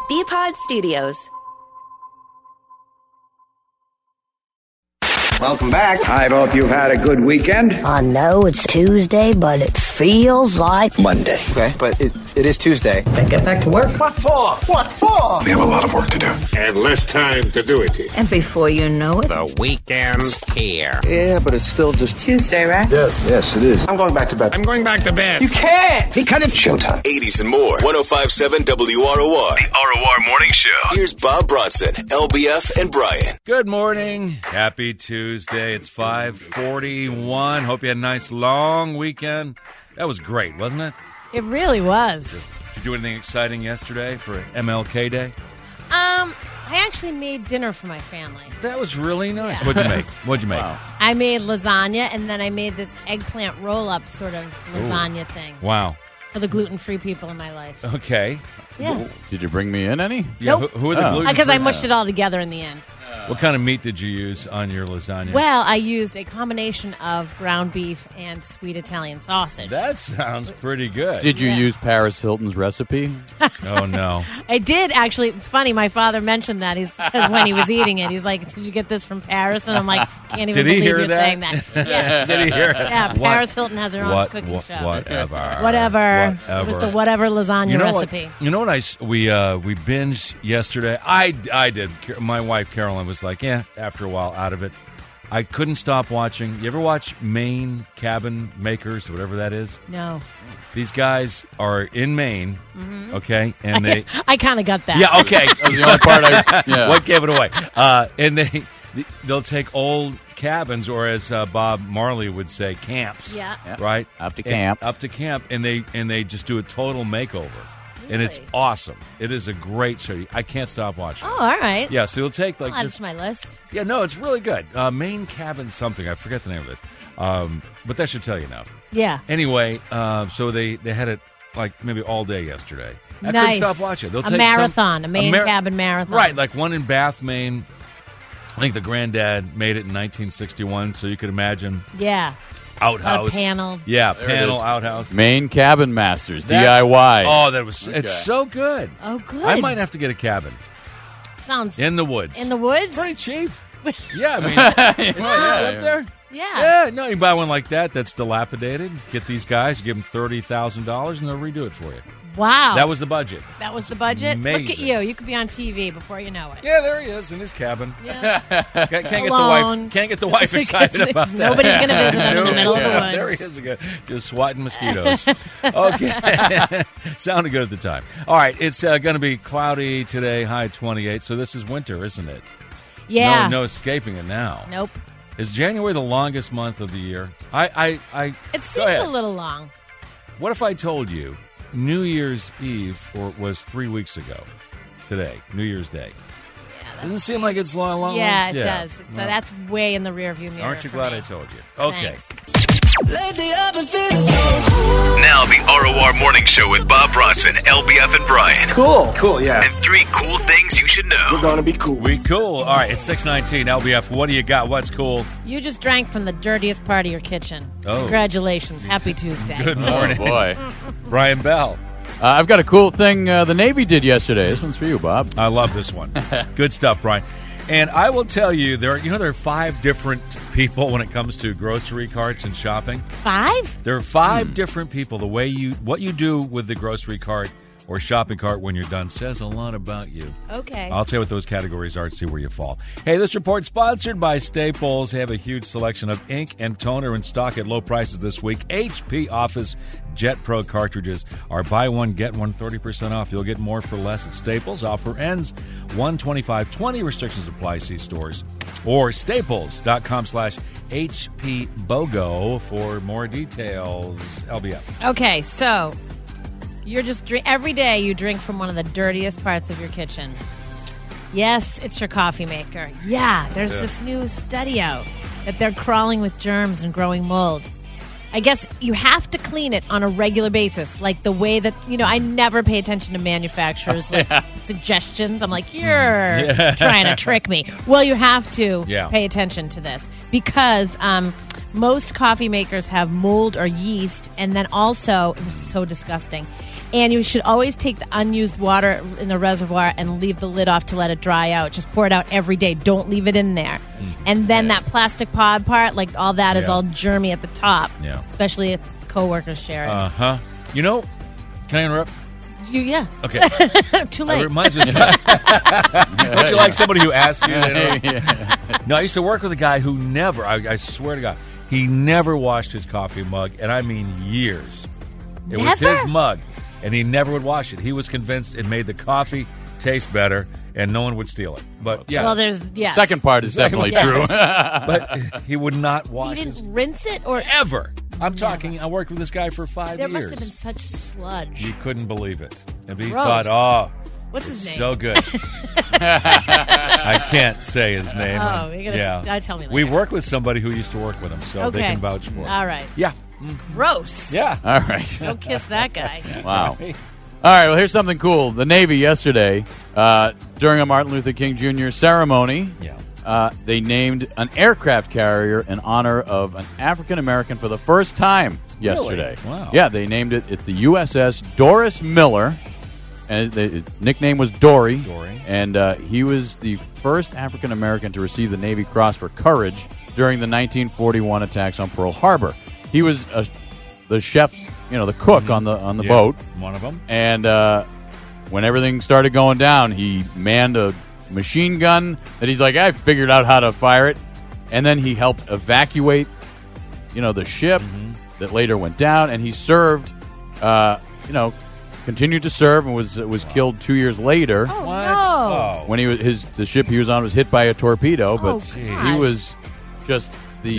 BPod Studios. Welcome back. I hope you've had a good weekend. I know it's Tuesday, but it feels like Monday. Okay, but it is Tuesday. Then get back to work. What for? What for? We have a lot of work to do. And less time to do it in. And before you know it, The weekend's here. Yeah, but it's still just Tuesday, right? Yes, it is. I'm going back to bed. I'm going back to bed. You can't! Because it's showtime. 80s and more. 105.7 WROR. The ROR Morning Show. Here's Bob Bronson, LBF, and Brian. Good morning. Happy Tuesday. It's 5:41. Hope you had a nice long weekend. That was great, wasn't it? It really was. Did you do anything exciting yesterday for MLK Day? I actually made dinner for my family. That was really nice. Yeah. What'd you make? Wow. I made lasagna, and then I made this eggplant roll-up sort of lasagna thing Wow. for the gluten-free people in my life. Okay. Yeah. Did you bring me in any? Yeah. Nope. Who are the gluten? Because I mushed it all together in the end. What kind of meat did you use on your lasagna? Well, I used a combination of ground beef and sweet Italian sausage. That sounds pretty good. Did you use Paris Hilton's recipe? Oh, no. I did, actually. Funny, my father mentioned that. Because when he was eating it, he's like, did you get this from Paris? And I'm like, can't even believe you're saying that. Yes. Did he hear it? Yeah, Paris Hilton has her own cooking show. Whatever. It was the whatever lasagna recipe. You know what we binged yesterday? I did. My wife, Carolyn, was like, yeah, after a while, out of it. I couldn't stop watching. You ever watch Maine Cabin Makers, whatever that is? No. These guys are in Maine, okay? And they... I kind of got that. Yeah, okay. That was the only part Yeah. What gave it away? And they'll take old cabins, or as Bob Marley would say, camps. Yeah. Right? Up to camp. Up to camp, and they just do a total makeover. And it's awesome. It is a great show. I can't stop watching. Oh, all right. Yeah, so you'll take like I'll add it this. to my list. Yeah, no, it's really good. Maine Cabin something. I forget the name of it. But that should tell you enough. Yeah. Anyway, so they had it like maybe all day yesterday. I Nice. couldn't stop watching it. They'll A take marathon, a Maine Cabin marathon. Right, like one in Bath, Maine. I think the granddad made it in 1961, so you could imagine. Yeah. Outhouse. Panel. Yeah, There panel, it is. outhouse. Maine Cabin Masters, That's- DIY. Oh, that was Okay. it's so good. Oh, good. I might have to get a cabin Sounds in the woods. in the woods. Pretty cheap. Yeah, I mean, up there. Yeah. Yeah, no, you buy one like that that's dilapidated. Get these guys, give them $30,000, and they'll redo it for you. Wow. That was the budget. That was the budget. Look at amazing. you. You could be on TV before you know it. Yeah, there he is in his cabin. Yeah. Can't get the wife excited about that. Nobody's going to visit him in the middle of the Yeah, woods. there he is again, just swatting mosquitoes. Okay, sounded good at the time. All right, it's going to be cloudy today, high 28. So this is winter, isn't it? Yeah. No escaping it now. Nope. Is January the longest month of the year? It Go seems ahead. a little long. What if I told you New Year's Eve was 3 weeks ago today, New Year's Day? Doesn't it seem like it's long? Yeah, it does. So Well, that's way in the rearview mirror. aren't you for glad me. I told you? Okay. Thanks. Now the ROR Morning Show with Bob Bronson, LBF, and Brian. Cool, yeah. And 3 cool things you should know. We're going to be cool. We cool. All right, it's 6:19. LBF, what do you got? What's cool? You just drank from the dirtiest part of your kitchen. Oh. Congratulations. Happy Tuesday. Good morning. Oh, boy. Brian Bell. I've got a cool thing the Navy did yesterday. This one's for you, Bob. I love this one. Good stuff, Brian. And I will tell you, there are 5 different people when it comes to grocery carts and shopping. 5? There are 5 different people. What you do with the grocery cart or shopping cart when you're done says a lot about you. Okay. I'll tell you what those categories are and see where you fall. Hey, this report's sponsored by Staples. They have a huge selection of ink and toner in stock at low prices this week. HP Office Jet Pro cartridges are buy one, get one 30% off. You'll get more for less at Staples. Offer ends 1/25/20. Restrictions apply. See stores or staples.com/HPBOGO for more details. LBF. Okay, so you're just every day you drink from one of the dirtiest parts of your kitchen. Yes, it's your coffee maker. Yeah, there's this new study out that they're crawling with germs and growing mold. I guess you have to clean it on a regular basis, like the way that, I never pay attention to manufacturers' suggestions. I'm like, you're trying to trick me. Well, you have to pay attention to this because most coffee makers have mold or yeast, and then also, it's so disgusting, And you should always take the unused water in the reservoir and leave the lid off to let it dry out. Just pour it out every day. Don't leave it in there. And then that plastic pod part, like all that is all germy at the top. Yeah. Especially if coworkers share it. Uh-huh. You know, can I interrupt? Yeah. Okay. Too It late. reminds me of don't you like somebody who asks you? No, I used to work with a guy who never, I swear to God, he never washed his coffee mug, and I mean years. It was Never? his mug, and he never would wash it. He was convinced it made the coffee taste better, and no one would steal it. But yeah, Well, there's, yes. Second part is definitely Yes. true. but he would not wash He his didn't rinse it or... ever. I'm talking. I worked with this guy for 5 There years. must have been such sludge. You couldn't believe it, and he Gross. thought, "Oh, What's his name? so good." I can't say his name. Oh, you're gonna tell me We later. work with somebody who used to work with him, so they Okay. can vouch for it. All right. Yeah, Gross. yeah. All right. Don't kiss that guy. Wow. All right, well, here's something cool. The Navy yesterday, during a Martin Luther King Jr. ceremony, they named an aircraft carrier in honor of an African-American for the first time yesterday. Really? Wow. Yeah, they named it. It's the USS Doris Miller, and his nickname was Dory. Dory. And he was the first African-American to receive the Navy Cross for courage during the 1941 attacks on Pearl Harbor. He was the chef, the cook on the Yeah, boat. One of them. And when everything started going down, he manned a machine gun that he's like, I figured out how to fire it. And then he helped evacuate, the ship that later went down. And he served, continued to serve and was killed 2 years later. Oh, What? no. Oh. When the ship he was on was hit by a torpedo. But Oh, he was just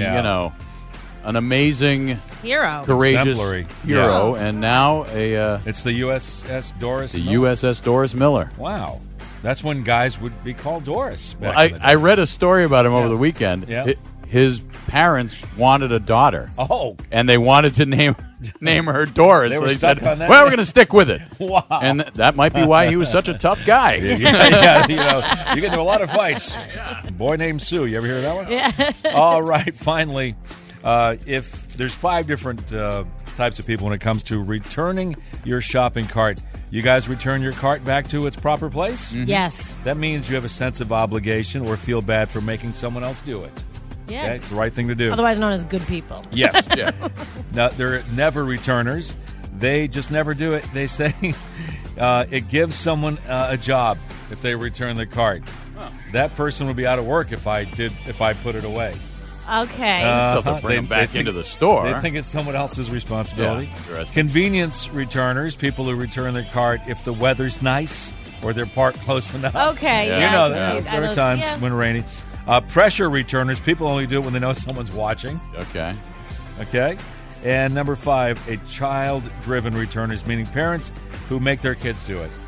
an amazing, Hero. courageous Exemplary. hero. And now It's the USS Doris. the Miller? USS Doris Miller. Wow, that's when guys would be called Doris. Back Well, in the day. I read a story about him over the weekend. Yeah. His parents wanted a daughter, Oh, and they wanted to name her Doris. They so were they stuck said, on that "Well, we're name." going to stick with it." wow. And that might be why he was such a tough guy. yeah, you get into a lot of fights. Boy named Sue. You ever hear that one? Yeah. All right. Finally, if there's 5 different types of people when it comes to returning your shopping cart. You guys return your cart back to its proper place? Yes. That means you have a sense of obligation or feel bad for making someone else do it. Yeah. Okay? It's the right thing to do. Otherwise known as good people. Yes. Now, they're never returners. They just never do it. They say it gives someone a job if they return the cart. That person would be out of work if I put it away. Okay. Still have to bring them back into the store. They think it's someone else's responsibility. Yeah, interesting. Convenience returners, people who return their cart if the weather's nice or they're parked close enough. Okay. Yeah. Yeah. You know I can that. see There are those- times yeah. when rainy. Pressure returners, people only do it when they know someone's watching. Okay. Okay? And number 5, a child-driven returners, meaning parents who make their kids do it.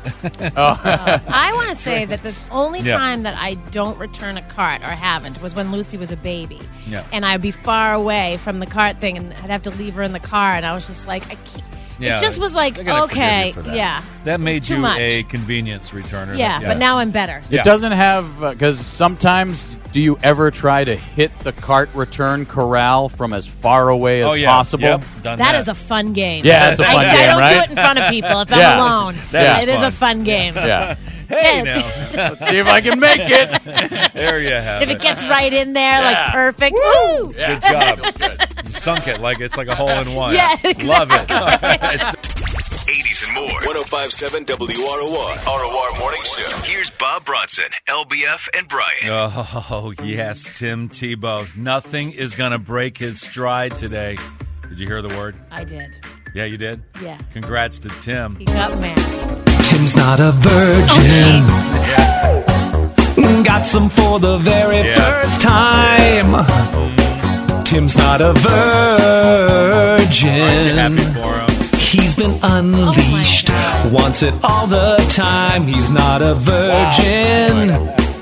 I want to say that the only Yeah. time that I don't return a cart or haven't was when Lucy was a baby. Yeah. And I'd be far away from the cart thing and I'd have to leave her in the car and I was just like, I can't. Yeah, it just was like, they're gonna forgive you okay, for that. yeah. That It was made too you much. a convenience returner. Yeah, but now I'm better. Yeah. It doesn't have because sometimes. Do you ever try to hit the cart return corral from as far away as possible? Yep, done That is a fun game. Yeah, it's a fun I game, don't right? do it in front of people if Yeah. I'm alone. That is It is fun. a fun game. Yeah. Hey, now. Let's see if I can make it. There you have If it gets right in there, Yeah. like perfect, woo! Yeah. Good job. Good. You sunk it like it's like a hole in one. Yeah, Love it. 80s and more. 105.7 WROR. ROR Morning Show. Here's Bob Bronson, LBF, and Brian. Oh, yes, Tim Tebow. Nothing is going to break his stride today. Did you hear the word? I did. Yeah, you did? Yeah. Congrats to Tim. He got married. Tim's not a virgin. Got some for the very first time. Tim's not a Aren't you happy virgin. for him? He's been unleashed. Wants it all the time. He's not a virgin.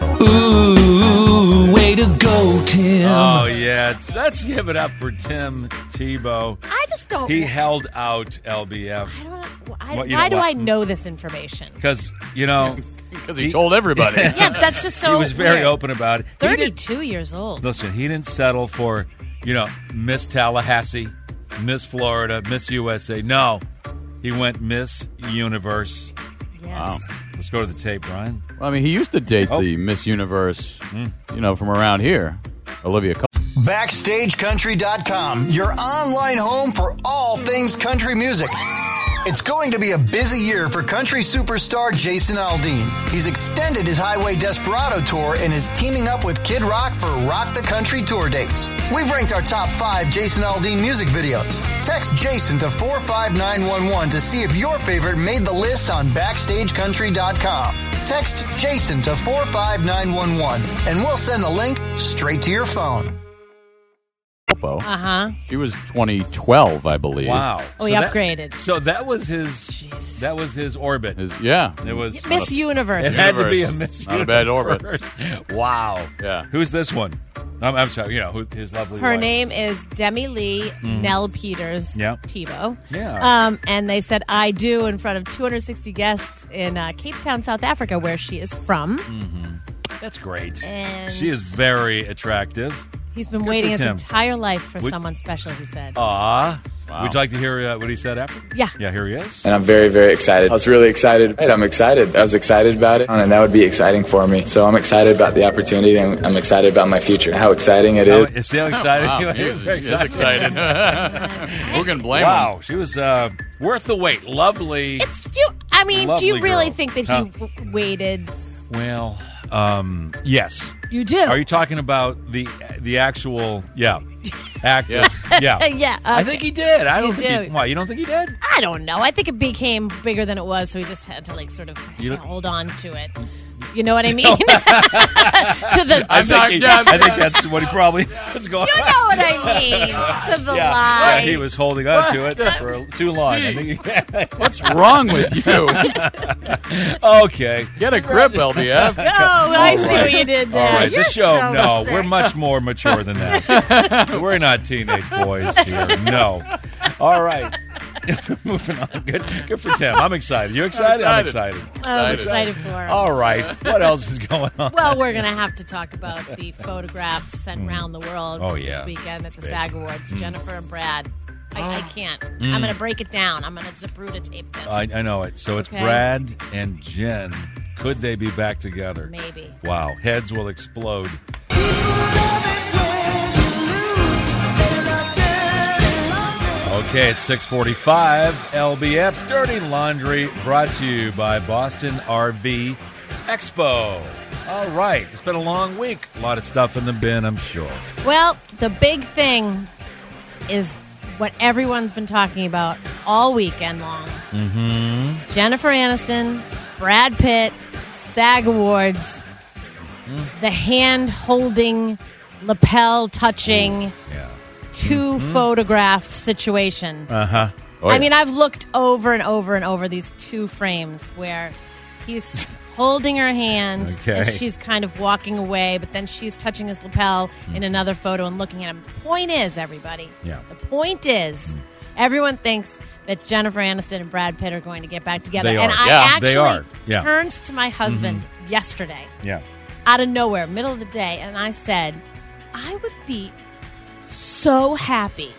Ooh, way to go, Tim. Oh, yeah. Let's give it up for Tim Tebow. I just don't. He held out LBF. Why do I know this information? Because, Because he told everybody. Yeah, that's just so. he was very weird. open about it. He didn't- 32 years old. Listen, he didn't settle for, Miss Tallahassee, Miss Florida, Miss USA. No. He went Miss Universe. Yes. Wow. Let's go to the tape, Brian. Well, I mean, he used to date the Miss Universe, from around here, Olivia Colman. BackstageCountry.com, your online home for all things country music. It's going to be a busy year for country superstar Jason Aldean. He's extended his Highway Desperado tour and is teaming up with Kid Rock for Rock the Country tour dates. We've ranked our top 5 Jason Aldean music videos. Text Jason to 45911 to see if your favorite made the list on BackstageCountry.com. Text Jason to 45911 and we'll send the link straight to your phone. She was 2012, I believe. Wow. Oh, he upgraded. So that was his. That was his orbit. It was Miss Universe. It had to be a Miss Not Universe. a bad orbit. Wow. Yeah. Who's this one? I'm sorry. Who his lovely. Her wife. name is Demi Lee Nell Peters Tebow. Yeah. And they said "I do" in front of 260 guests in Cape Town, South Africa, where she is from. That's great. And she is very attractive. He's been Good waiting for his Tim. entire life for someone special, he said. Wow. Would you like to hear what he said after? Yeah. Yeah, here he is. And I'm very, very excited. I was really excited. I'm excited. I was excited about it, and that would be exciting for me. So I'm excited about the opportunity, and I'm excited about my future. How exciting it is. See how excited Wow, he was? he is Very excited. Who can blame him? Wow, she was worth the wait. Lovely. Do you Lovely really girl. think that he waited? Well, yes. You do? Are you talking about the actual actor? Yeah. Yeah. I think he did. I don't You think. do. Why? You don't think he did? I don't know. I think it became bigger than it was, so he just had to sort of You don't- hold on to it. You know what I mean? To the I think that's what he probably was going. You know what I mean? To the Yeah, lie. he was holding on to it for too long. I think What's wrong with you? Okay. Get a grip, LBF. Oh, I see right. what you did there. All right, You're this show, so no, sick. we're much more mature than that. We're not teenage boys here. No. All right. Moving on. Good for Tim. I'm excited. You excited? I'm excited. I'm excited for him. All right. What else is going on? Well, we're going to have to talk about the photograph sent around the world yeah. this weekend at the big. SAG Awards. Jennifer and Brad. I can't. I'm going to break it down. I'm going to Zapruder tape this. I know it. So it's Okay. Brad and Jen. Could they be back together? Maybe. Wow. Heads will explode. Okay, it's 6:45. LBF's Dirty Laundry brought to you by Boston RV Expo. All right. It's been a long week. A lot of stuff in the bin, I'm sure. Well, the big thing is what everyone's been talking about all weekend long. Mm-hmm. Jennifer Aniston, Brad Pitt, SAG Awards, the hand-holding, lapel-touching, two photograph situation. Uh-huh. I mean, I've looked over and over and over these two frames where he's holding her hand and she's kind of walking away, but then she's touching his lapel in another photo and looking at him. The point is, everybody, the point is, everyone thinks that Jennifer Aniston and Brad Pitt are going to get back together. They are. And I Yeah, they actually are. Yeah. turned to my husband yesterday, Yeah. out of nowhere, middle of the day, and I said, I would be so happy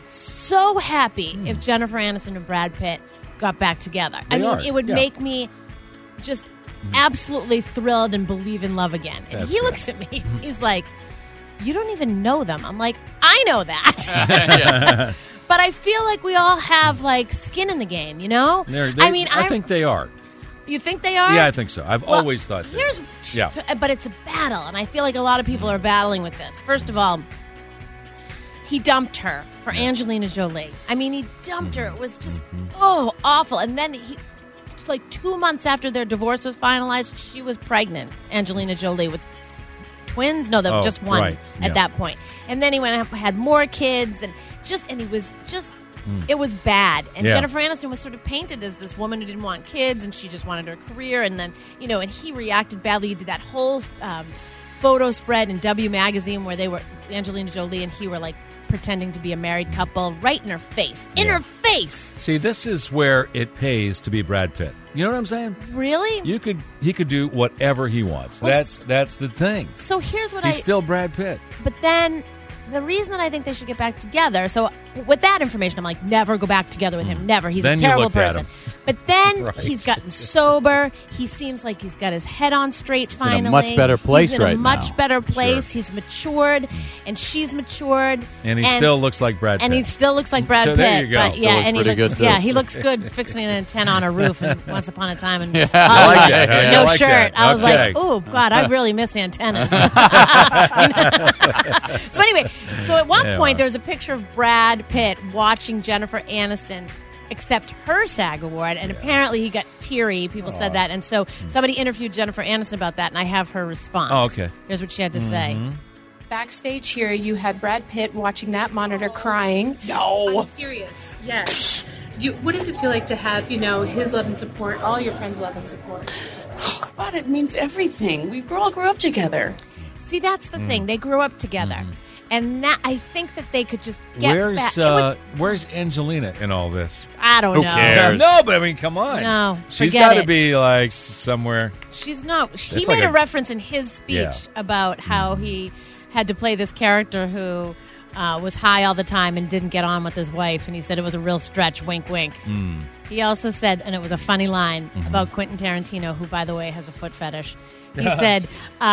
if Jennifer Aniston and Brad Pitt got back together. It would make me just absolutely thrilled and believe in love again. And he looks at me. He's like, you don't even know them. I'm like, I know that. But I feel like we all have like skin in the game, you know? I think they are. You think they are? Yeah, I think so. I've always thought that. But it's a battle, and I feel like a lot of people are battling with this. First of all, he dumped her for Angelina Jolie. I mean, he dumped her. It was just, awful. And then like 2 months after their divorce was finalized, she was pregnant, Angelina Jolie, with twins. No, just one at that point. And then he went and had more kids, and he was just, it was bad. And Jennifer Aniston was sort of painted as this woman who didn't want kids, and she just wanted her career. And then, and he reacted badly. He did that whole photo spread in W Magazine where they were, Angelina Jolie and he were like pretending to be a married couple right in her face. In her face! See, this is where it pays to be Brad Pitt. You know what I'm saying? Really? He could do whatever he wants. Well, that's the thing. So here's what He's still Brad Pitt. But then the reason that I think they should get back together, so with that information, I'm like, never go back together with him. Never. He's Then a you terrible looked at person. him. But then Right. he's gotten sober. He seems like he's got his head on straight finally. in a much better place He's in right a much now. better place. He's matured, and she's matured. And he still looks like Brad Pitt. And he still looks like Brad So Pitt. there you go. But Still yeah, looks and he pretty looks good, too. he looks good fixing an antenna on a roof and Once Upon a Time and I like that. I no like shirt. that. I was Okay. like, oh God, I really miss antennas. So anyway, so at one Yeah. point there was a picture of Brad Pitt watching Jennifer Aniston accept her SAG award, and apparently he got teary. People said that, and so somebody interviewed Jennifer Aniston about that, and I have her response. Oh, okay. Here's what she had to say. Backstage here, you had Brad Pitt watching that monitor crying. No. I'm serious. Yes. What does it feel like to have, his love and support, all your friends' love and support? Oh, God, it means everything. We all grew up together. See, that's the thing. They grew up together. And that, I think that they could just get back. Where's Angelina in all this? I don't Who know. cares? No, but I mean, come on. No, she's forget got to it. be like somewhere. She's not. He It's made like a reference in his speech Yeah. about how he had to play this character who was high all the time and didn't get on with his wife, and he said it was a real stretch. Wink, wink. He also said, and it was a funny line about Quentin Tarantino, who, by the way, has a foot fetish. He said,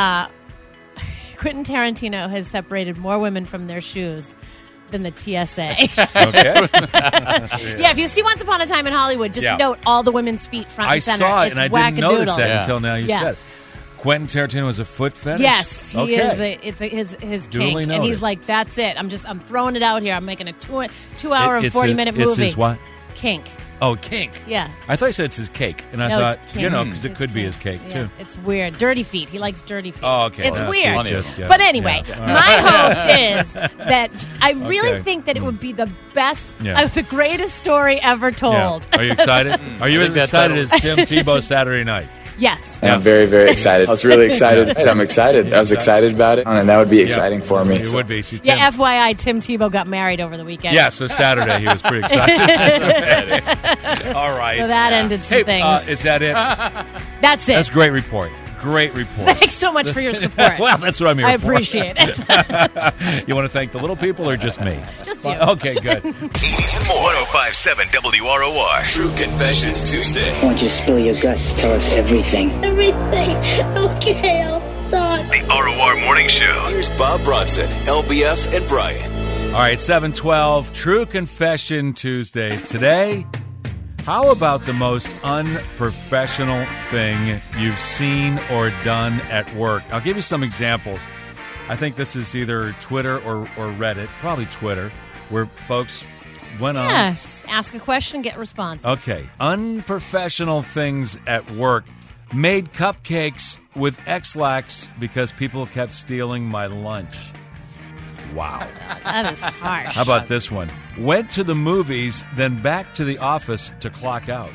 Quentin Tarantino has separated more women from their shoes than the TSA. Okay. Yeah, if you see Once Upon a Time in Hollywood, just note all the women's feet front I and center. saw it, It's and I didn't notice that wackadoodle. until now you Yeah. said it. Quentin Tarantino has a foot fetish? Yes, he Okay. is. His Duly kink, and noted. he's like, "That's it. I'm throwing it out here. I'm making a 2-hour and It's 40-minute his- movie." It's his what? Kink. Oh, kink. Yeah. I thought you said it's his cake, and I No, thought, it's kink. because it It's could be kink. his cake, Yeah, too. it's weird. Dirty feet. He likes dirty feet. Oh, okay. It's That's weird. funny. Just, yeah. But anyway, Yeah. my hope is that I really Okay. think that it would be the best, Yeah. the greatest story ever Yeah. told. Are you excited? Are you I as think that's excited as settled. Tim Tebow Saturday night? Yes. And I'm very, very excited. I was really excited. I'm excited. I was excited about it, and that would be exciting for me. It would be. See, Tim, Yeah, FYI, Tim Tebow got married over the weekend. Yeah, so Saturday he was pretty excited. All right. So that ended some Hey, things. is that it? That's it. That's a great report. Great report. Thanks so much for your support. Well, that's what I'm here I for. appreciate it. You want to thank the little people or just me? Just you. Okay, good. 80s and more. 1057 WROR. True Confessions Tuesday. Why don't you spill your guts? Tell us everything. Everything. Okay, I'll talk. The ROR Morning Show. Here's Bob Bronson, LBF, and Brian. All right, 7:12, True Confession Tuesday. Today, how about the most unprofessional thing you've seen or done at work? I'll give you some examples. I think this is either Twitter or Reddit, probably Twitter, where folks went on. Yeah, just ask a question, get responses. Okay, unprofessional things at work. Made cupcakes with X-Lax because people kept stealing my lunch. Wow. That is harsh. How about this one? Went to the movies, then back to the office to clock out.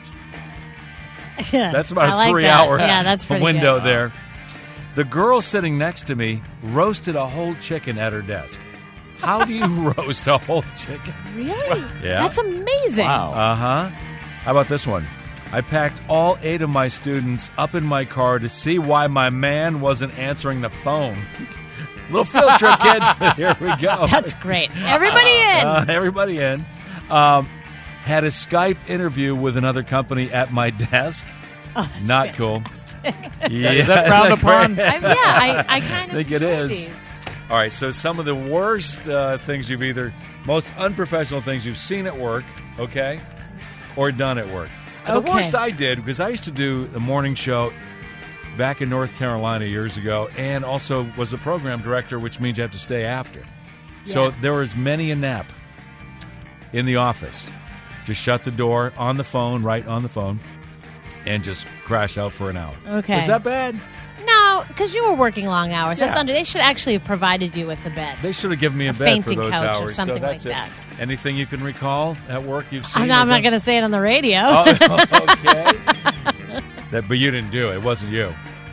That's about I a like 3-hour that. Yeah, that's pretty window good. there. The girl sitting next to me roasted a whole chicken at her desk. How do you roast a whole chicken? Really? Yeah. That's amazing. Uh-huh. How about this one? I packed all 8 of my students up in my car to see why my man wasn't answering the phone. Little field trip, kids. Here we go. That's great. Everybody in. Everybody in. Had a Skype interview with another company at my desk. Oh, that's Not fantastic. cool. Yeah, Is that frowned upon? I kind of think it enjoy is. these. All right, so some of the worst things most unprofessional things you've seen at work, okay, or done at work. And Okay. the worst I did, because I used to do the morning show back in North Carolina years ago, and also was the program director, which means you have to stay after. So Yeah. there was many a nap in the office. Just shut the door on the phone, right on the phone, and just crash out for an hour. Okay. Was that bad? No, because you were working long hours. That's Yeah. They should actually have provided you with a bed. They should have given me a bed for fainting those couch or hours. something so that's like it. that. Anything you can recall at work you've seen? I'm not going to say it on the radio. Oh, okay. But you didn't do it. It wasn't you.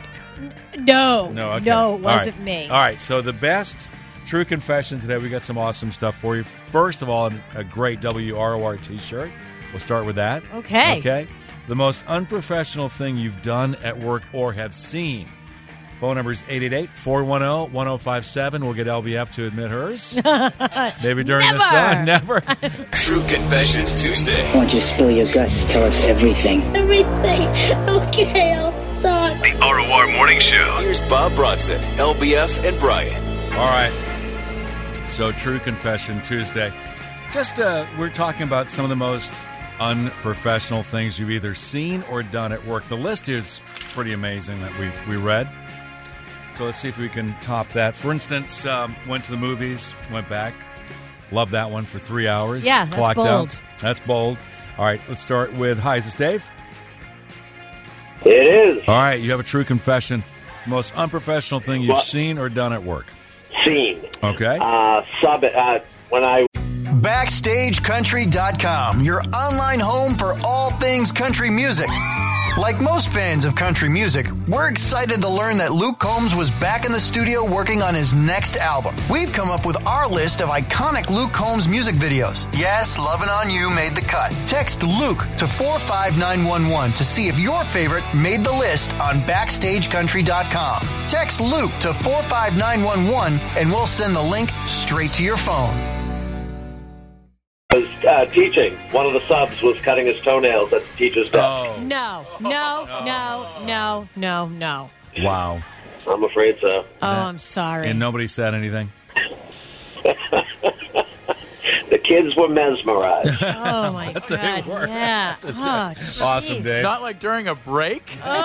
No. No, okay. No, it All wasn't right. me. All right, so the best true confession today, we got some awesome stuff for you. First of all, a great WROR T-shirt. We'll start with that. Okay. Okay. The most unprofessional thing you've done at work or have seen. Phone number is 888-410-1057. We'll get LBF to admit hers. Maybe during the song. Never. True Confessions Tuesday. Why don't you spill your guts? Tell us everything. Everything. Okay, I'll talk. The ROR Morning Show. Here's Bob Bronson, LBF, and Brian. All right. So, True Confession Tuesday. Just, we're talking about some of the most unprofessional things you've either seen or done at work. The list is pretty amazing that we read. So let's see if we can top that. For instance, went to the movies, went back. Loved that one for 3 hours. Yeah, that's clocked bold. Out. That's bold. All right, let's start with, hi, is this Dave? It is. All right, you have a true confession. Most unprofessional thing you've seen or done at work? Seen. Okay. When I... BackstageCountry.com, your online home for all things country music. Like most fans of country music, we're excited to learn that Luke Combs was back in the studio working on his next album. We've come up with our list of iconic Luke Combs music videos. Yes, Lovin' On You made the cut. Text Luke to 45911 to see if your favorite made the list on BackstageCountry.com. Text Luke to 45911 and we'll send the link straight to your phone. Teaching. One of the subs was cutting his toenails at the teacher's desk. Oh. No. Wow. I'm afraid so. Oh, I'm sorry. And nobody said anything? The kids were mesmerized. Oh, my God. Yeah. Oh, awesome, Dave. Not like during a break?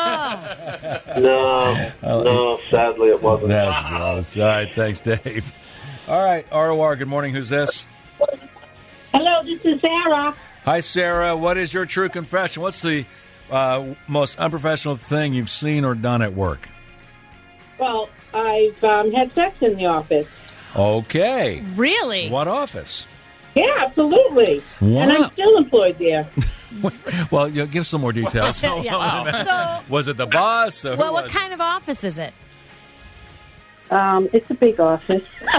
No, sadly it wasn't. That's gross. All right, thanks, Dave. All right, ROR, good morning. Who's this? Hello, this is Sarah. Hi, Sarah. What is your true confession? What's the most unprofessional thing you've seen or done at work? Well, I've had sex in the office. Okay. Really? What office? Yeah, absolutely. Wow. And I'm still employed there. Well, give some more details. Yeah. Was it the boss? Well, what kind of office is it? It's a big office.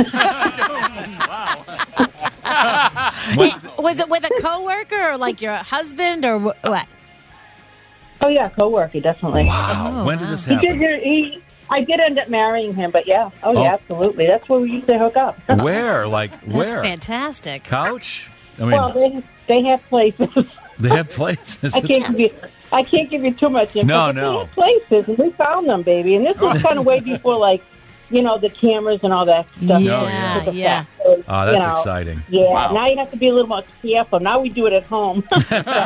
Was it with a coworker or like your husband or what? Oh, yeah, coworker, definitely. Wow. When did this happen? I did end up marrying him, but yeah. Oh, yeah, absolutely. That's where we used to hook up. Where? Like, where? That's fantastic. Couch? I mean, well, they have places. They have places? I can't give you too much info. No. They have places, and we found them, baby. And this was kind of way before, like, the cameras and all that stuff. Yeah. So, oh, that's exciting. Yeah, wow. Now you have to be a little more careful. Now we do it at home. Do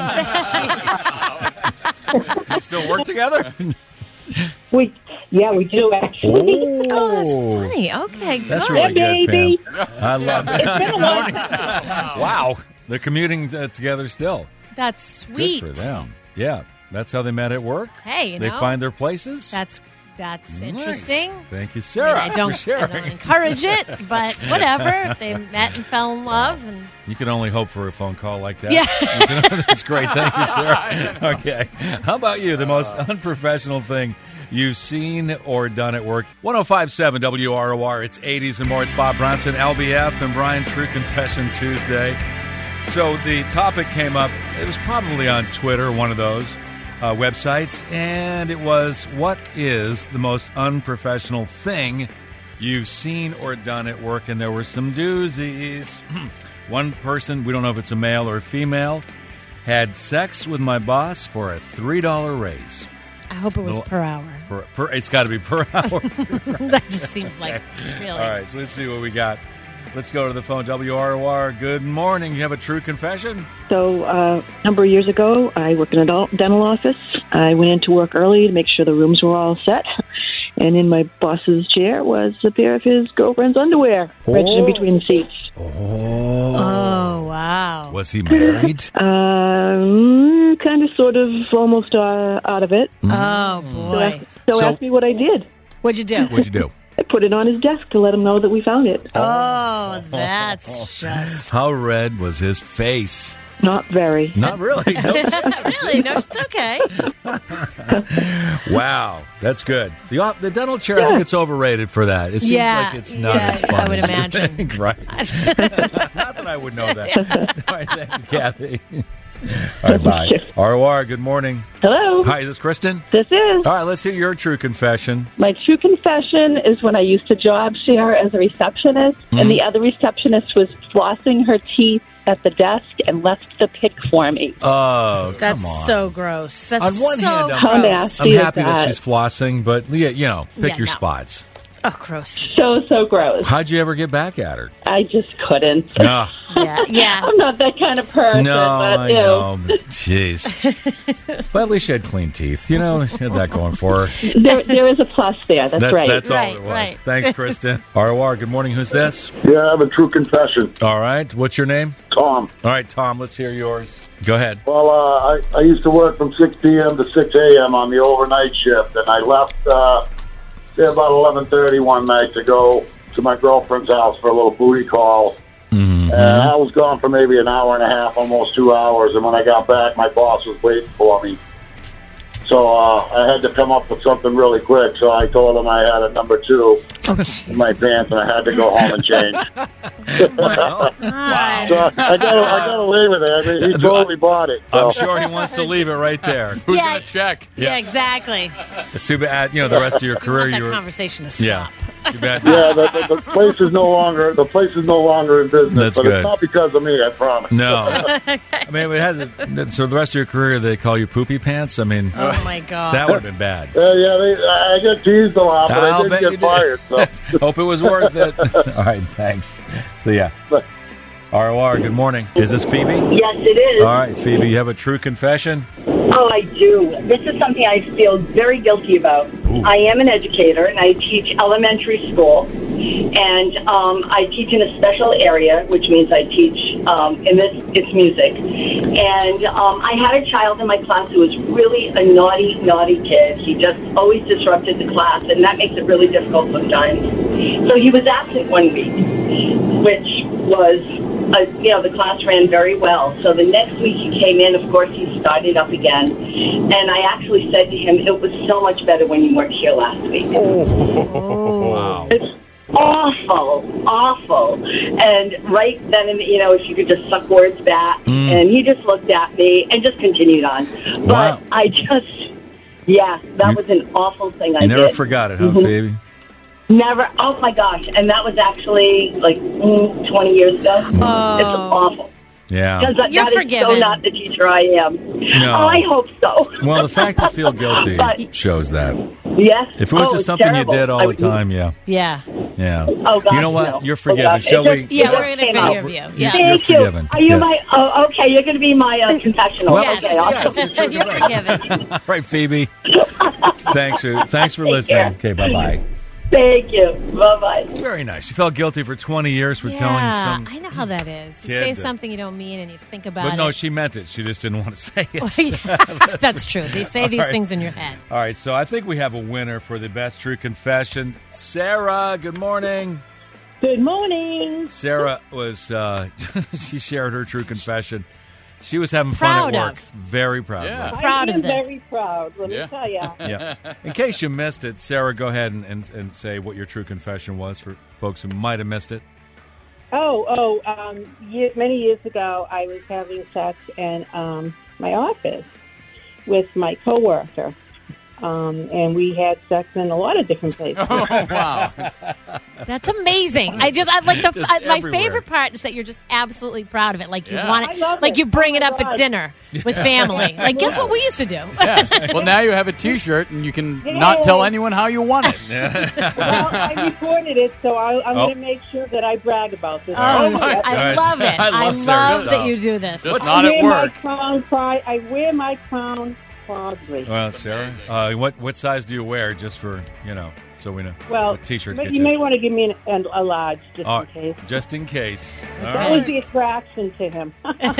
you still work together? We do, actually. Oh, that's funny. Okay, good. That's really good, baby. Pam. I love it. It's been a long time. Wow. They're commuting together still. That's sweet. Good for them. Yeah. That's how they met at work. Hey, They find their places. That's nice. interesting. Thank you, Sarah. I don't encourage it, but whatever. They met and fell in love. And you can only hope for a phone call like that. Yeah. That's great. Thank you, Sarah. Okay. How about you? The most unprofessional thing you've seen or done at work? 105.7 WROR. It's 80s and more. It's Bob Bronson, LBF, and Brian. True Confession Tuesday. So the topic came up. It was probably on Twitter, one of those websites, and it was, what is the most unprofessional thing you've seen or done at work? And there were some doozies. One person, we don't know if it's a male or a female, had sex with my boss for a $3 raise. I hope it was per hour. It's got to be per hour. That just seems like, really. All right, so let's see what we got. Let's go to the phone. WROR, good morning. You have a true confession? So a number of years ago, I worked in an adult dental office. I went into work early to make sure the rooms were all set. And in my boss's chair was a pair of his girlfriend's underwear wedged in between the seats. Oh, wow. Was he married? Kind of, sort of, almost out of it. Oh, boy. So ask me what I did. What'd you do? What'd you do? I put it on his desk to let him know that we found it. Oh, that's just... How red was his face? Not very. Not really. No. Really? No, it's okay. Wow, that's good. The dental chair, I think it's overrated for that. It seems like it's not as fun I would as you imagine. think, right? Not that I would know that. All right, thank you, Kathy. All right, bye. ROR, good morning. Hello. Hi, is this Kristen? This is. All right, let's hear your true confession. My true confession is when I used to job share as a receptionist, and the other receptionist was flossing her teeth at the desk and left the pick for me. Oh, That's come on. so gross. That's On one so hand, gross. I'm happy that she's flossing, but, pick your spots. Oh, gross. So gross. How'd you ever get back at her? I just couldn't. No. Yeah. I'm not that kind of person. No, but, I know. Jeez. But at least she had clean teeth. She had that going for her. There is a plus there. That's right. That's all it was. Right. Thanks, Kristen. ROR, good morning. Who's this? Yeah, I have a true confession. All right. What's your name? Tom. All right, Tom, let's hear yours. Go ahead. Well, I used to work from 6 p.m. to 6 a.m. on the overnight shift, and I left say about 11:30 one night to go to my girlfriend's house for a little booty call. And I was gone for maybe an hour and a half, almost 2 hours, and when I got back, my boss was waiting for me. So I had to come up with something really quick, so I told him I had a number 2 in my pants, and I had to go home and change. Wow. So I gotta leave it there. I mean, he totally bought it. So. I'm sure he wants to leave it right there. Who's going to check? Yeah, exactly. It's too bad, the rest of your career I want that you were... conversation to stop. Yeah. Too bad. Yeah, the place is no longer in business. That's but good. It's not because of me, I promise. No. I mean, so the rest of your career, they call you Poopy Pants? I mean... Oh, my God. That would have been bad. I got teased a lot, but I didn't get fired. So. Hope it was worth it. All right, thanks. So, yeah. ROR, good morning. Is this Phoebe? Yes, it is. All right, Phoebe, you have a true confession? Oh, I do. This is something I feel very guilty about. Ooh. I am an educator, and I teach elementary school. And I teach in a special area, which means I teach, it's music. And I had a child in my class who was really a naughty kid. He just always disrupted the class, and that makes it really difficult sometimes. So he was absent one week, which was... the class ran very well. So the next week he came in, of course, he started up again. And I actually said to him, it was so much better when you weren't here last week. Oh. Wow. It's awful. And right then, if you could just suck words back. And he just looked at me and just continued on. Wow. But I just, that was an awful thing I did. You never forgot it, huh, Phoebe? Never. Oh, my gosh. And that was actually, 20 years ago. Oh. It's awful. Yeah. Because You're that is forgiven. so not the teacher I am. No. Oh, I hope so. Well, the fact you feel guilty shows that. Yes. If it was just something terrible. you did all the time, Yeah. Yeah. Oh, God, you know what? no. You're forgiven. Shall we? Yeah, we're going to forgive you. Yeah. Thank You're you. forgiven. Are you Yeah. my... Oh, okay. You're going to be my confessional. Well, okay. Awesome. You're forgiven. All right, Phoebe. Thanks for listening. care. Okay, bye-bye. Thank you. Bye-bye. It's very nice. You felt guilty for 20 years for telling some... I know how that is. You kid say that- something you don't mean and you think about But it. no, she meant it. She just didn't want to say it. That's true. They say All these right. things in your head. All right, so I think we have a winner for the best true confession. Sarah, good morning. Good morning. Sarah was, she shared her true confession. She was having Proud fun at work. of. Very proud. Yeah. of. Proud I am of this. very proud, let me tell you. Yeah. In case you missed it, Sarah, go ahead and say what your true confession was for folks who might have missed it. Many years ago, I was having sex in my office with my coworker. And we had sex in a lot of different places. Oh, wow. That's amazing. I like Just my everywhere. favorite part is that you're just absolutely proud of it. Like you Yeah. want I it, love like it. you bring Oh, it my up at God. dinner with family. Like guess what we used to do? Yeah. Well, now you have a T-shirt, and you can not tell anyone how you want it. Well, I recorded it, so I'm Oh. going to make sure that I brag about this. Oh, my I gosh. love it. I I love Sarah's love that stuff. you do this. Just not at work. I wear my crown proudly. Well, Sarah, what size do you wear, just for, so we know Well, what T-shirt but gets you may want to give me a large, just in case. Just in case. All That was right. the attraction to him.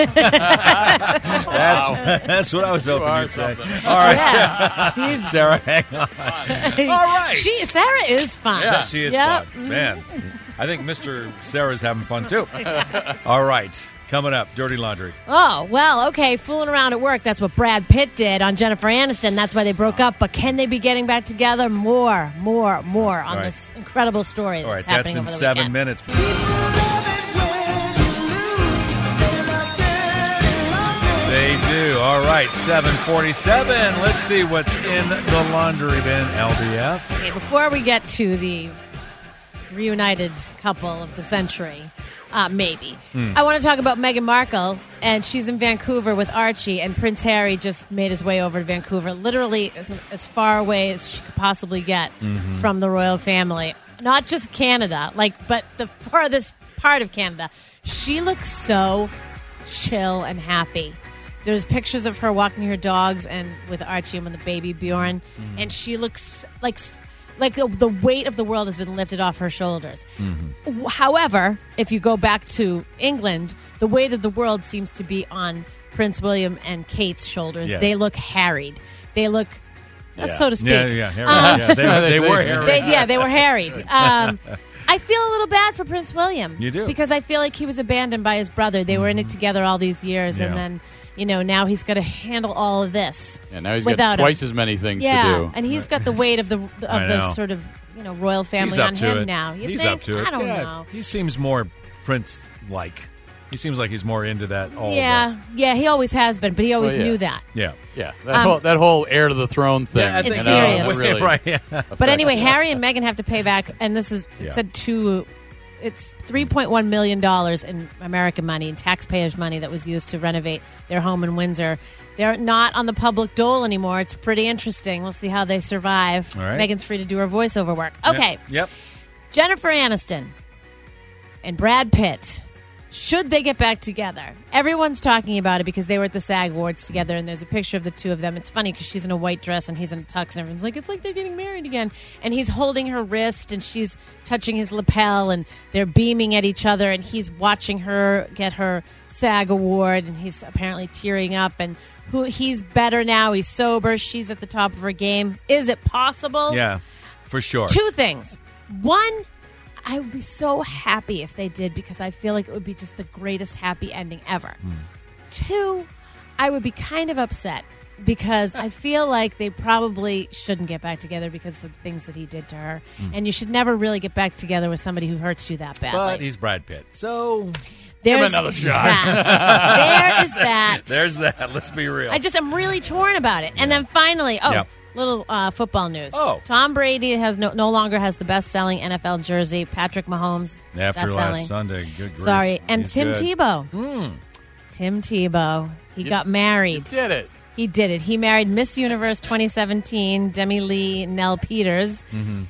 That's what I was hoping you'd say. All right. Yeah. Sarah, hang on. All right. Sarah is fun. Yeah, she is Yep. fun. Man, I think Mr. Sarah's having fun, too. All right. Coming up, Dirty Laundry. Oh, well, okay, fooling around at work. That's what Brad Pitt did on Jennifer Aniston. That's why they broke up. But can they be getting back together? More on right. this incredible story All right, that's that's happening in over the 7 weekend. minutes. They do. All right, 7:47. Let's see what's in the laundry bin, LBF. Okay, before we get to the reunited couple of the century, maybe, I want to talk about Meghan Markle, and she's in Vancouver with Archie, and Prince Harry just made his way over to Vancouver, literally as far away as she could possibly get from the royal family. Not just Canada, but the farthest part of Canada. She looks so chill and happy. There's pictures of her walking her dogs and with Archie and with the baby Bjorn, and she looks like the weight of the world has been lifted off her shoulders. However, if you go back to England, the weight of the world seems to be on Prince William and Kate's shoulders. They look harried. They look, so to speak. Harried. They were harried. They were harried. I feel a little bad for Prince William. You do? Because I feel like he was abandoned by his brother. They were in it together all these years, and then, now he's got to handle all of this. Yeah, now he's got twice as many things to do. And he's got the weight of the sort of royal family on him now. He's up to it. I don't know. He seems more Prince-like. He seems like he's more into that. He always has been, but he always knew that. Yeah. That whole heir to the throne thing. It's serious. Really right. But anyway, Harry and Meghan have to pay back, and this is it's $3.1 million in American money and taxpayers' money that was used to renovate their home in Windsor. They're not on the public dole anymore. It's pretty interesting. We'll see how they survive. All right. Meghan's free to do her voiceover work. Okay. Yep. Jennifer Aniston and Brad Pitt. Should they get back together? Everyone's talking about it because they were at the SAG Awards together, and there's a picture of the two of them. It's funny because she's in a white dress and he's in a tux, and everyone's like, it's like they're getting married again. And he's holding her wrist, and she's touching his lapel, and they're beaming at each other, and he's watching her get her SAG Award, and he's apparently tearing up, and he's better now. He's sober. She's at the top of her game. Is it possible? Yeah, for sure. Two things. One, I would be so happy if they did because I feel like it would be just the greatest happy ending ever. Two, I would be kind of upset because I feel like they probably shouldn't get back together because of the things that he did to her. And you should never really get back together with somebody who hurts you that badly. But he's Brad Pitt, so there's give him another shot. There is that. There's that. Let's be real. I'm really torn about it. And then finally, little football news. Tom Brady no longer has the best-selling NFL jersey. Patrick Mahomes, after last Sunday. Good grief. Sorry. And He's Tim good. Tebow. Tim Tebow. He got married. He did it. He did it. He married Miss Universe 2017, Demi Lee Nell Peters,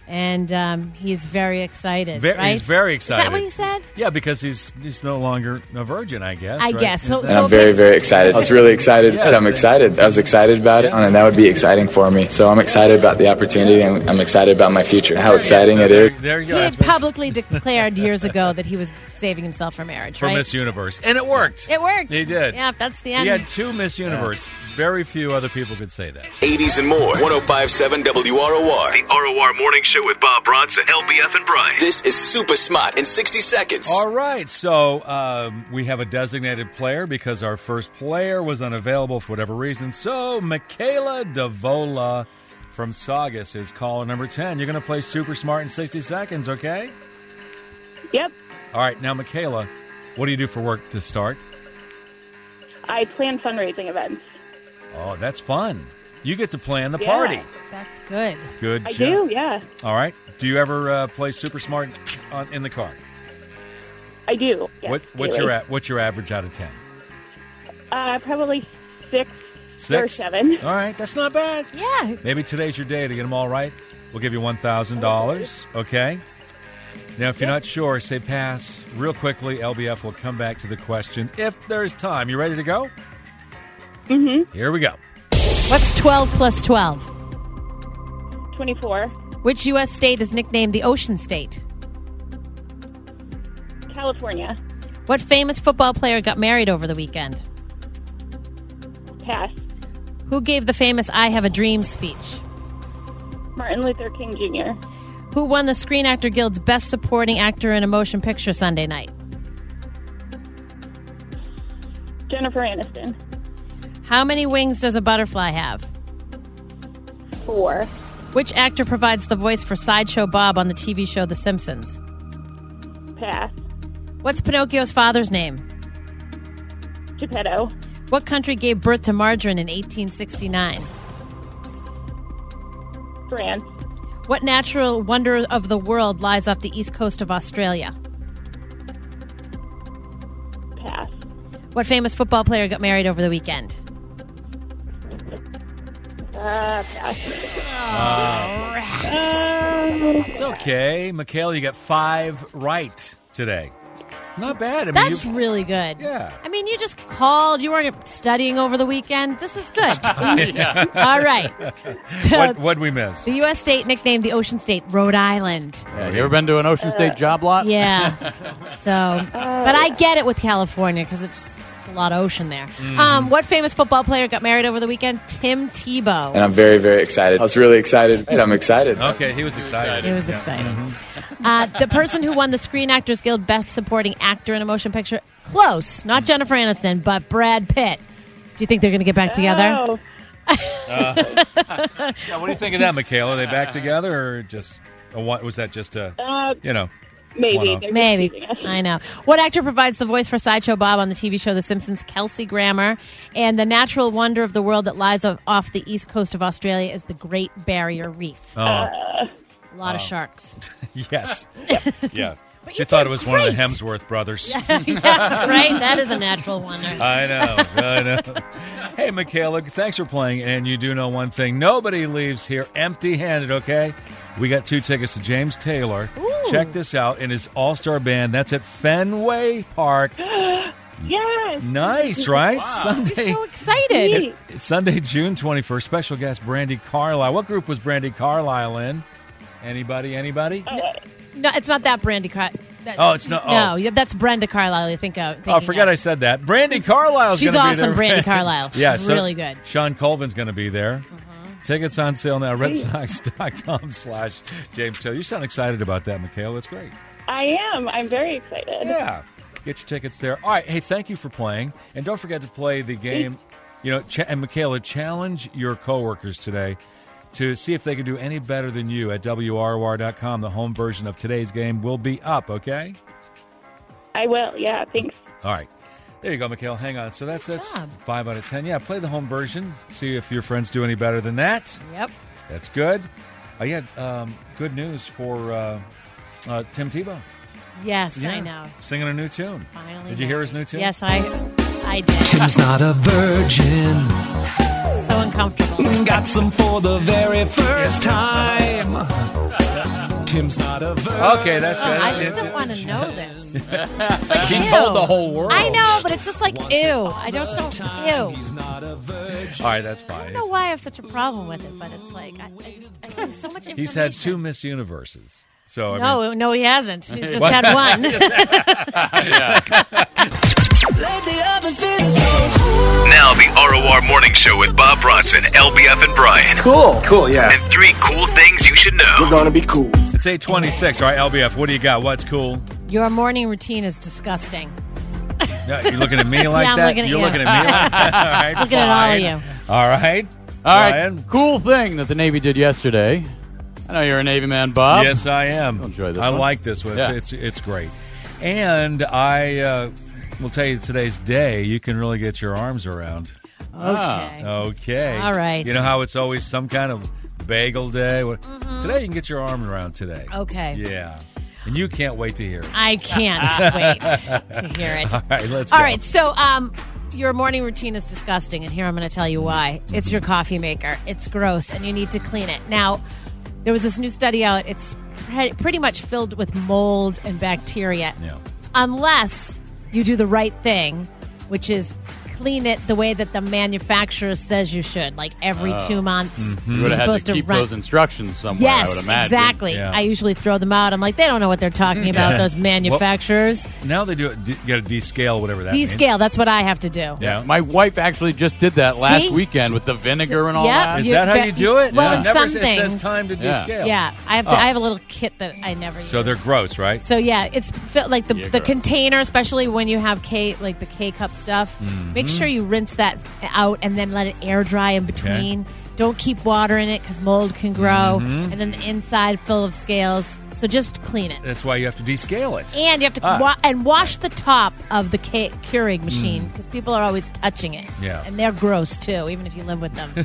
and he's very excited. Right? He's very excited. Is that what he said? Yeah, because he's no longer a virgin, I guess. I right? guess. So And I'm very, very excited. I was really excited. I'm excited. I was excited about it, and that would be exciting for me. So I'm excited about the opportunity, and I'm excited about my future. How exciting it is. There you go. He had publicly declared years ago that he was saving himself for marriage, for right? Miss Universe. And it worked. It worked. He did. Yeah, that's the end. He had 2 Miss Universe. Very few other people could say that. 80s and more. 105.7 WROR. The ROR Morning Show with Bob Bronson, LBF, and Brian. This is Super Smart in 60 seconds. All right. So we have a designated player because our first player was unavailable for whatever reason. So Michaela Davola from Saugus is caller number 10. You're going to play Super Smart in 60 seconds, okay? Yep. All right. Now, Michaela, what do you do for work to start? I plan fundraising events. Oh, that's fun. You get to plan the party. That's good. Good I job. do, yeah. All right. Do you ever play Super Smart in the car? I do. Yes, What's your average out of 10? Probably 6 or 6? 7. All right. That's not bad. Yeah. Maybe today's your day to get them all right. We'll give you $1,000. Okay. Now, if you're not sure, say pass real quickly. LBF will come back to the question if there's time. You ready to go? Mm-hmm. Here we go. What's 12 plus 12? 24. Which U.S. state is nicknamed the Ocean State? California. What famous football player got married over the weekend? Pass. Who gave the famous I Have a Dream speech? Martin Luther King Jr. Who won the Screen Actor Guild's Best Supporting Actor in a Motion Picture Sunday night? Jennifer Aniston. How many wings does a butterfly have? 4. Which actor provides the voice for Sideshow Bob on the TV show The Simpsons? Pass. What's Pinocchio's father's name? Geppetto. What country gave birth to margarine in 1869? France. What natural wonder of the world lies off the east coast of Australia? Pass. What famous football player got married over the weekend? Pass. It's okay. Michaela, you got 5 right today. Not bad. I mean, That's really good. Yeah. I mean, you just called. You weren't studying over the weekend. This is good. All right. What'd we miss? The U.S. state nicknamed the Ocean State Rhode Island. Yeah, you ever been to an Ocean State job lot? Yeah. But I get it with California because it's a lot of ocean there. What famous football player got married over the weekend? Tim Tebow. And I'm very, very excited. I was really excited. I'm excited. Okay, he was excited. He was excited. The person who won the Screen Actors Guild Best Supporting Actor in a Motion Picture, close, not Jennifer Aniston, but Brad Pitt. Do you think they're going to get back together? Yeah, what do you think of that, Michaela? Are they back together, or just was that just a Maybe. Maybe. I know. What actor provides the voice for Sideshow Bob on the TV show The Simpsons? Kelsey Grammer. And the natural wonder of the world that lies off the east coast of Australia is the Great Barrier Reef. A lot of sharks. Yes. Yeah. She thought it was one of the Hemsworth brothers. Yeah, right? That is a natural wonder. I know. Hey, Michaela, thanks for playing. And you do know one thing. Nobody leaves here empty-handed, okay? We got 2 tickets to James Taylor. Ooh. Check this out in his all-star band. That's at Fenway Park. Yes. Nice, right? Wow. Sunday. I'm so excited. Sunday, June 21st. Special guest, Brandy Carlisle. What group was Brandy Carlisle in? Anybody? No, it's not that Brandy Carlisle. It's not. No, that's Brenda Carlisle. I think. Forget I said that. Brandy Carlisle's going to be there. She's awesome, Brandy Carlisle. Yeah, she's really good. Sean Colvin's going to be there. Tickets on sale now. RedSox.com/James Taylor. You sound excited about that, Michaela. That's great. I am. I'm very excited. Yeah. Get your tickets there. All right. Hey, thank you for playing. And don't forget to play the game. And Michaela, challenge your coworkers today to see if they can do any better than you at WROR.com. The home version of today's game will be up, okay? I will. Yeah, thanks. All right. There you go, Michaela. Hang on. So that's 5 out of 10. Yeah, play the home version. See if your friends do any better than that. Yep. That's good. Good news for Tim Tebow. Yes, I know. Singing a new tune. Finally. Did you hear his new tune? Yes, I did. Tim's not a virgin. So uncomfortable. Got some for the very first time. Tim's not a virgin. Okay, that's good. I just don't want to know this. He told the whole world. I know, but it's just like, ew. I just don't, ew. All right, that's fine. I don't know why I have such a problem with it, but it's like, I get so much information. He's had 2 Miss Universes. So No, he hasn't. He's just had one. Now the ROR Morning Show with Bob Bronson, LBF, and Brian. Cool, yeah. And 3 cool things you should know. We're going to be cool. It's 8:26. All right, LBF, what do you got? What's cool? Your morning routine is disgusting. Yeah, you looking at me like I'm that? looking at You're you. looking at me like that? All right, looking at all of you. All right. All Brian? right. Cool thing that the Navy did yesterday. I know you're a Navy man, Bob. Yes, I am. You'll enjoy this I one. like this one. Yeah. It's great. And I will tell you today's day you can really get your arms around. Okay. All right. You know how it's always some kind of bagel day? Today you can get your arm around today. Okay. Yeah. And you can't wait to hear it. I can't wait to hear it. All right, let's go. All right, so your morning routine is disgusting, and here I'm going to tell you why. It's your coffee maker. It's gross, and you need to clean it. Now, there was this new study out. It's pretty much filled with mold and bacteria. Yeah. Unless you do the right thing, which is clean it the way that the manufacturer says you should, like every 2 months. You would have had to keep those instructions somewhere, Yes, I would imagine. exactly. Yeah. I usually throw them out. I'm like, they don't know what they're talking about, those manufacturers. Well, now they do it. Get a descale, whatever that means. Descale, that's what I have to do. Yeah, my wife actually just did that last weekend with the vinegar and all that. Is that how you do it? Well, It never some says things. time to descale. Yeah, I have to. I have a little kit that I never use. So they're gross, right? So yeah, it's like the container, especially when you have like the K-cup stuff. Make sure you rinse that out and then let it air dry in between. Don't keep water in it because mold can grow. And then the inside full of scales. So just clean it. That's why you have to descale it. And you have to wash the top of the Keurig machine because people are always touching it. Yeah. And they're gross, too, even if you live with them.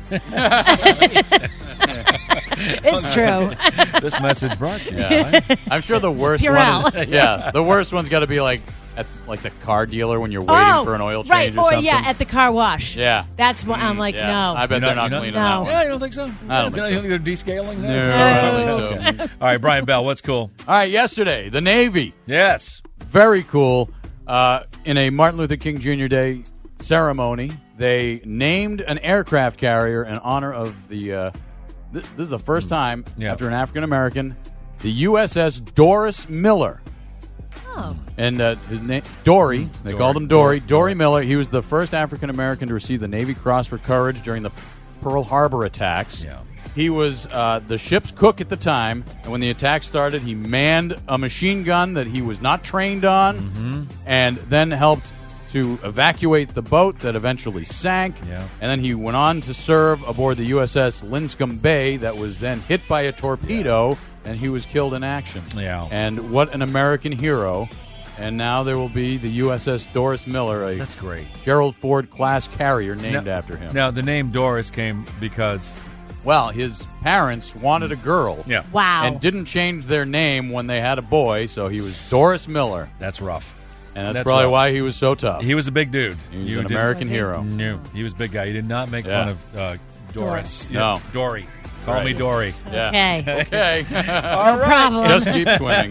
It's true. This message brought to you. Yeah. I'm sure the worst Purell. one. The worst one's got to be like at the car dealer when you're waiting for an oil change or something. At the car wash. Yeah. That's what I'm like, no. I bet they're not cleaning that one. Yeah, you don't think so? I don't think so. You think they're descaling that? No, I don't think so. All right, Brian Bell, what's cool? All right, yesterday, the Navy. Yes. Very cool. In a Martin Luther King Jr. Day ceremony, they named an aircraft carrier in honor of the... this is the first time after an African-American, the USS Doris Miller. Oh. And his name, Dory, they called him Dory. Dory Miller, he was the first African-American to receive the Navy Cross for Courage during the Pearl Harbor attacks. Yeah. He was the ship's cook at the time, and when the attack started, he manned a machine gun that he was not trained on, and then helped to evacuate the boat that eventually sank. Yeah. And then he went on to serve aboard the USS Linscomb Bay that was then hit by a torpedo, and he was killed in action. Yeah. And what an American hero. And now there will be the USS Doris Miller, That's great. Gerald Ford class carrier named after him. Now, the name Doris came because... Well, his parents wanted a girl. Yeah. Wow. And didn't change their name when they had a boy, so he was Doris Miller. That's rough. And that's probably rough. why he was so tough. He was a big dude. He was an American hero. No, he was a big guy. He did not make fun of Doris. No. Dory. Call me Dory. Yeah. Okay. All right. problem. Just keep twinning.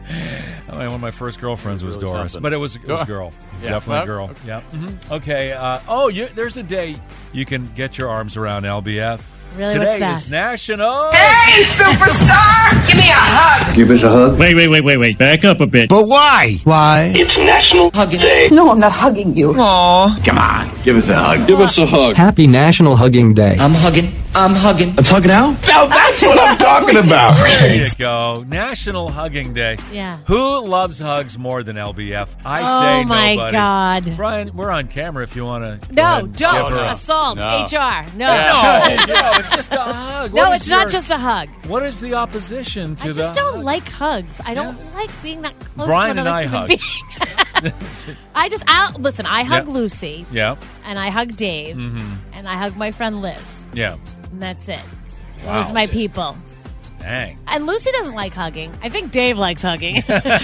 One of my first girlfriends was Really Doris, something. but it was a girl. It's definitely a girl. Okay. Yeah. Okay. There's a day you can get your arms around LBF. Really? Today What's that? is National. Hey, superstar! Give me a hug! Give us a hug. Wait. Back up a bit. But why? Why? It's National Hugging Day. No, I'm not hugging you. Aw. Come on, give us a hug. Give us a hug. Happy National Hugging Day. I'm hugging. Let's hug it out? Now that's what I'm talking about. There you go. National Hugging Day. Yeah. Who loves hugs more than LBF? I say my nobody. God. Brian, we're on camera if you want to. No, don't. Assault. No. HR. No. No, it's just a hug. No, What it's is not your- just a hug. What is the opposition to I the just don't hug? like hugs. I don't like being that close Brian to and another I human hugged. being. Listen, I hug Yeah. Lucy, Yeah. and I hug Dave, and I hug my friend Liz, Yeah. and that's it. Wow. Those are my people. Dang. And Lucy doesn't like hugging. I think Dave likes hugging.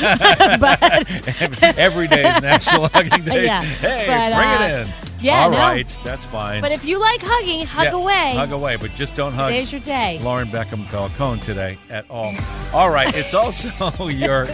But Every day is National Hugging Day. Yeah, Hey, but, bring it in. yeah, All no. right, that's fine. But if you like hugging, hug Yeah, away. Hug away, but just don't hug Today's your day. Lauren Beckham Falcone today at all. All right, it's also your...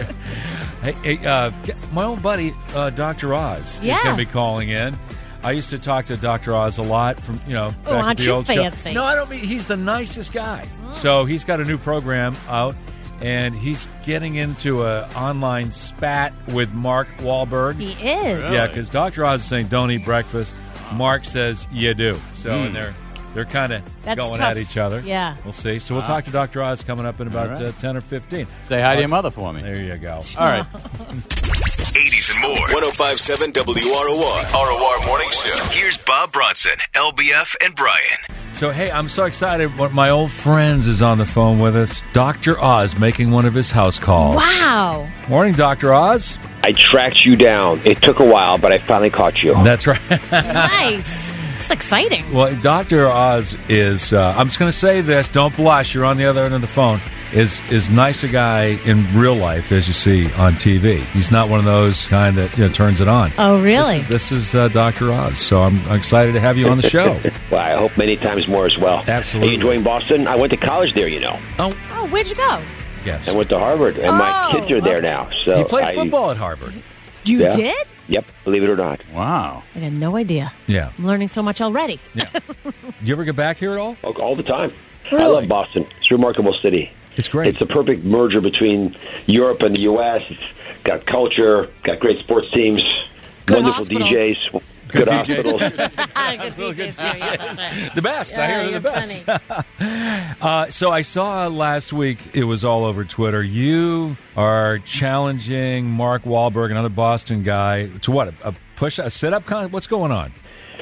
my old buddy, Dr. Oz, is Yeah. going to be calling in. I used to talk to Dr. Oz a lot from, back at aren't the you old fancy? show. No, I don't mean, he's the nicest guy. So he's got a new program out, and he's getting into a online spat with Mark Wahlberg. He is. Yeah, because Dr. Oz is saying don't eat breakfast. Mark says you do. So and they're kind of That's going tough. at each other. Yeah. We'll see. So we'll talk to Dr. Oz coming up in about All right. 10 or 15. Say hi to your mother for me. There you go. All right. 80s and more. 1057 WROR. ROR Morning Show. Here's Bob Bronson, LBF, and Brian. So, hey, I'm so excited. One of my old friends is on the phone with us. Dr. Oz making one of his house calls. Wow. Morning, Dr. Oz. I tracked you down. It took a while, but I finally caught you. That's right. Nice. It's exciting. Well, Dr. Oz is, I'm just going to say this, don't blush, you're on the other end of the phone, is nice a guy in real life as you see on TV. He's not one of those kind that turns it on. Oh, really? This is Dr. Oz, so I'm excited to have you on the show. Well, I hope many times more as well. Absolutely. Are you enjoying Boston? I went to college there, you know. Oh, where'd you go? Yes. I went to Harvard, and my kids are there now. So He played football at Harvard. You Yeah. did? Yep, believe it or not. Wow. I had no idea. Yeah. I'm learning so much already. Do you ever get back here at all? All the time. Really? I love Boston. It's a remarkable city. It's great. It's a perfect merger between Europe and the U.S. It's got culture, got great sports teams, Good wonderful hospitals. DJs, good DJs. hospitals. Good DJs, too. Yeah, that's right. The best. I Yeah, hear they're the you're best. So I saw last week, it was all over Twitter, you are challenging Mark Wahlberg, another Boston guy, to what? A push, a sit-up? What's going on?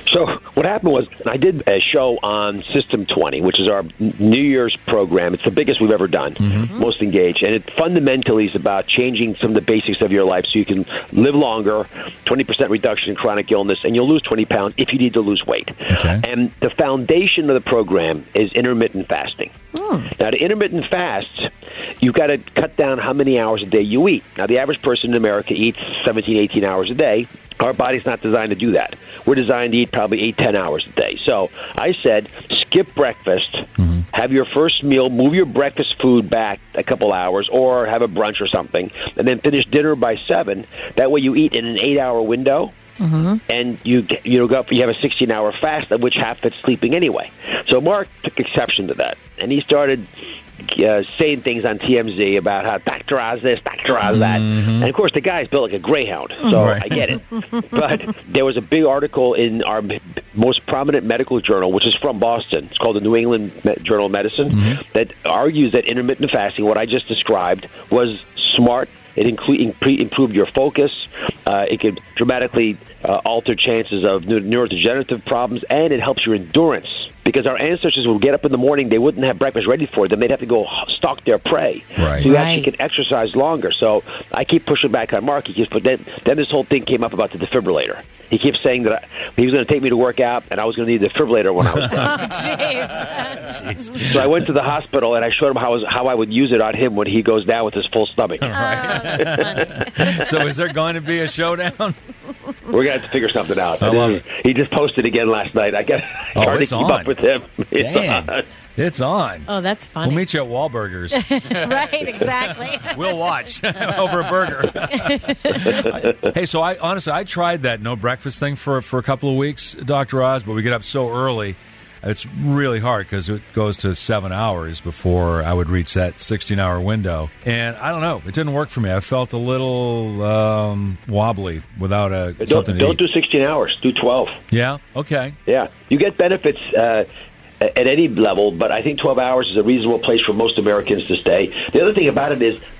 So what happened was I did a show on System 20, which is our New Year's program. It's the biggest we've ever done, most engaged. And it fundamentally is about changing some of the basics of your life so you can live longer, 20% reduction in chronic illness, and you'll lose 20 pounds if you need to lose weight. Okay. And the foundation of the program is intermittent fasting. Now, to intermittent fast, you've got to cut down how many hours a day you eat. Now, the average person in America eats 17, 18 hours a day. Our body's not designed to do that. We're designed to eat probably 8, 10 hours a day. So I said, skip breakfast, have your first meal, move your breakfast food back a couple hours, or have a brunch or something, and then finish dinner by 7. That way you eat in an 8-hour window. And you have a 16-hour fast, of which half it's sleeping anyway. So Mark took exception to that, and he started saying things on TMZ about how Dr. Oz this, Dr. Oz that. And, of course, the guy's built like a greyhound, so I get it. But there was a big article in our most prominent medical journal, which is from Boston. It's called the New England Journal of Medicine, that argues that intermittent fasting, what I just described, was smart. It improved your focus. It could dramatically alter chances of neurodegenerative problems, and it helps your endurance. Because our ancestors would get up in the morning, they wouldn't have breakfast ready for them. They'd have to go stalk their prey. Right. So you actually could exercise longer. So I keep pushing back on Mark. Then this whole thing came up about the defibrillator. He keeps saying that he was going to take me to work out, and I was going to need a defibrillator when I was done. Jeez. So I went to the hospital, and I showed him how I would use it on him when he goes down with his full stomach. So is there going to be a showdown? We're going to have to figure something out. I love it. He just posted again last night. I got hard to keep up with him. It's on. Oh, that's funny. We'll meet you at Wahlburgers. Right, exactly. We'll watch over a burger. Hey, so I tried that no breakfast thing for a couple of weeks, Dr. Oz, but we get up so early. It's really hard because it goes to 7 hours before I would reach that 16-hour window. And I don't know. It didn't work for me. I felt a little wobbly without something to eat. Don't do 16 hours. Do 12. Yeah? Okay. Yeah. You get benefits at any level, but I think 12 hours is a reasonable place for most Americans to stay. The other thing about it is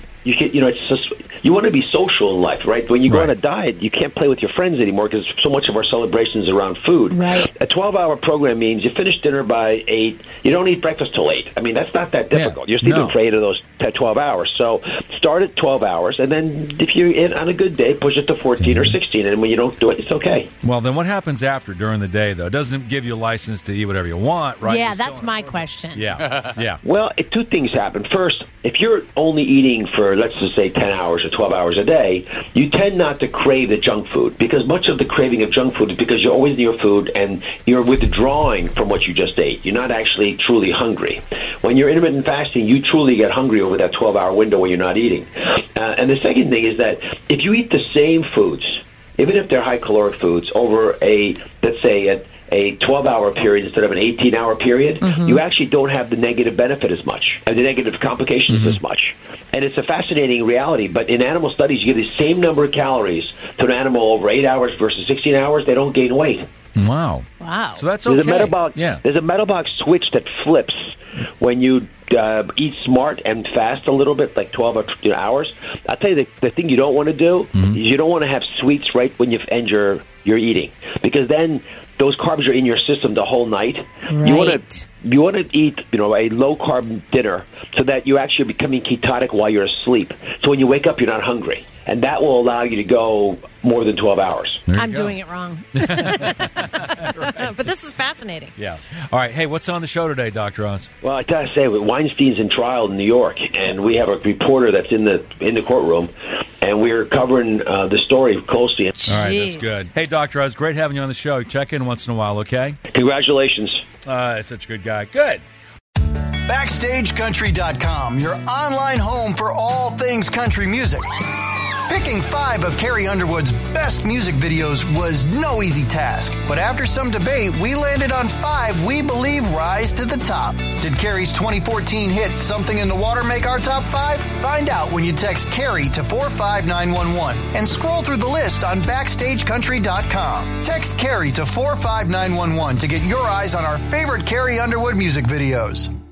you want to be social in life, right? When you go on a diet, you can't play with your friends anymore because so much of our celebration is around food. Right. A 12-hour program means you finish dinner by 8. You don't eat breakfast till 8. I mean, that's not that difficult. You're sleeping for 8 of those 12 hours. So start at 12 hours, and then if you're on a good day, push it to 14 or 16. And when you don't do it, it's okay. Well, then what happens after during the day, though? It doesn't give you a license to eat whatever you want, right? Yeah, that's my question. Yeah. Well, two things happen. First, if you're only eating for, let's just say, 10 hours or 12 hours a day, you tend not to crave the junk food because much of the craving of junk food is because you're always near food and you're withdrawing from what you just ate. You're not actually truly hungry. When you're intermittent fasting, you truly get hungry over that 12-hour window when you're not eating. And the second thing is that if you eat the same foods, even if they're high-caloric foods, over let's say a 12-hour period instead of an 18-hour period, you actually don't have the negative benefit as much, and the negative complications as much. And it's a fascinating reality, but in animal studies, you give the same number of calories to an animal over 8 hours versus 16 hours, they don't gain weight. Wow. So that's okay. There's a metabolic switch that flips when you eat smart and fast a little bit, like 12 hours. I'll tell you the thing you don't want to do is you don't want to have sweets right when you end your eating, because then those carbs are in your system the whole night. Right. You want to eat, a low carb dinner so that you actually are becoming ketotic while you're asleep. So when you wake up, you're not hungry, and that will allow you to go more than 12 hours. I'm doing it wrong. But this is fascinating. Yeah. All right. Hey, what's on the show today, Dr. Oz? Well, I got to say, Weinstein's in trial in New York, and we have a reporter that's in the courtroom, and we're covering the story closely. All right, that's good. Hey, Dr. Oz, great having you on the show. Check in once in a while, okay? Congratulations. Such a good guy. Good. BackstageCountry.com, your online home for all things country music. Picking 5 of Carrie Underwood's best music videos was no easy task, but after some debate, we landed on 5 we believe rise to the top. Did Carrie's 2014 hit Something in the Water make our top 5? Find out when you text Carrie to 45911 and scroll through the list on BackstageCountry.com. Text Carrie to 45911 to get your eyes on our favorite Carrie Underwood music videos.